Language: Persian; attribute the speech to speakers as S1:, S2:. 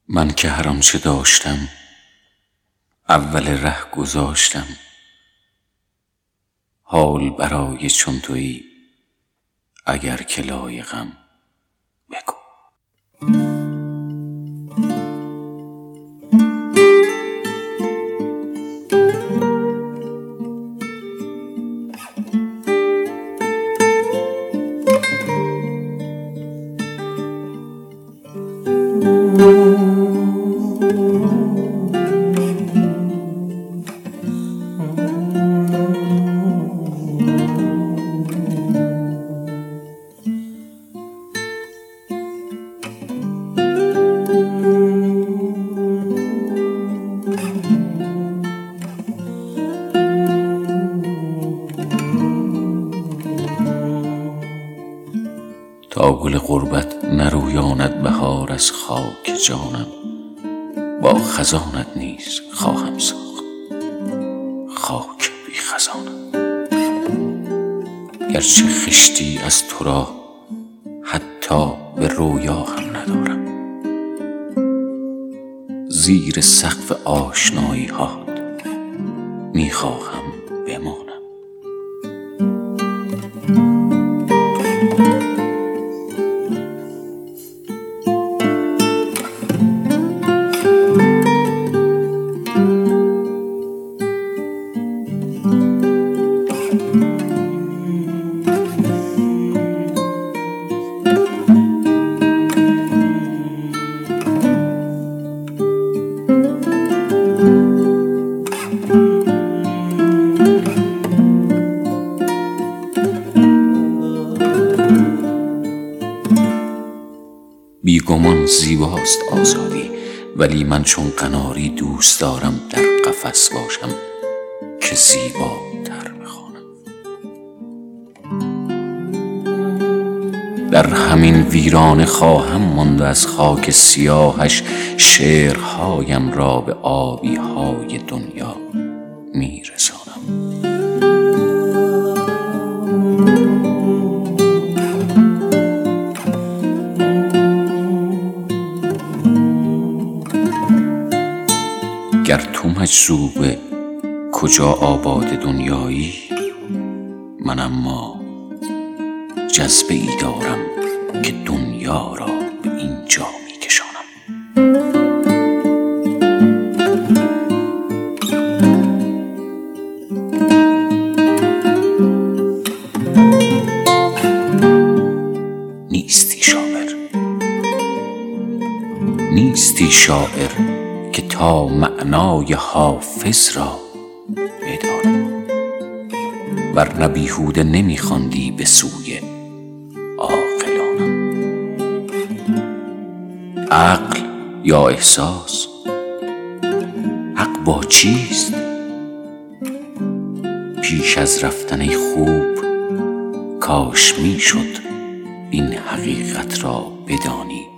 S1: من که هر آنچه داشتم اول ره گذاشتم. حال برای چون تویی اگر که لایقم بگو. تا گل غربت نرویاند بهار از خاک جانم، با خزانت نیز خواهم ساخت خاک بی خزانم. گرچه خشتی از تو را حتی به رویا هم ندارم، زیر سقف آشنایی هات میخواهم بمانم. بیگمان زیباست آزادی، ولی من چون قناری دوست دارم در قفس باشم که زیباتر بخوانم. در همین ویرانه خواهم ماند از خاک سیاهش، شعرهایم را به آبی های دنیا میرسانم. گر تو مجذوب کجا آباد دنیایی، من اما جذبه ای دارم که دنیا را به اینجا می کشانم. نیستی شاعر که تا معنای حافظ را بدانی، ورنه بیهوده نمیخواندی به سوی عاقلانم. عقل یا احساس، حق با چیست؟ پیش از رفتن خوب کاش میشد این حقیقت را بدانی